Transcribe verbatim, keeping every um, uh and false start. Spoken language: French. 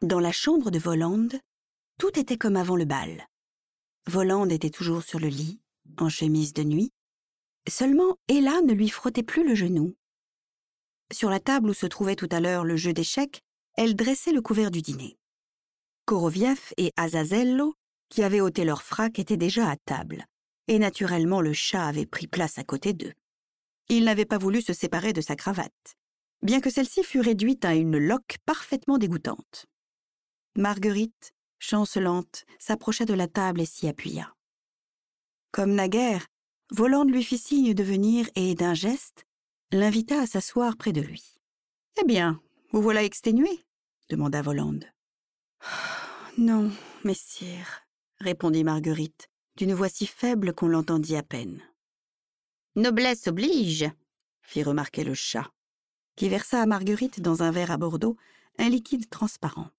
Dans la chambre de Volande, tout était comme avant le bal. Volande était toujours sur le lit, en chemise de nuit. Seulement, Ella ne lui frottait plus le genou. Sur la table où se trouvait tout à l'heure le jeu d'échecs, elle dressait le couvert du dîner. Korovief et Azazello, qui avaient ôté leur frac, étaient déjà à table, et naturellement le chat avait pris place à côté d'eux. Il n'avait pas voulu se séparer de sa cravate, bien que celle-ci fût réduite à une loque parfaitement dégoûtante. Marguerite, chancelante, s'approcha de la table et s'y appuya. Comme naguère, Volande lui fit signe de venir et, d'un geste, l'invita à s'asseoir près de lui. « Eh bien, vous voilà exténué ?» demanda Volande. « Non, messire, » répondit Marguerite, d'une voix si faible qu'on l'entendit à peine. « Noblesse oblige !» fit remarquer le chat, qui versa à Marguerite dans un verre à Bordeaux un liquide transparent.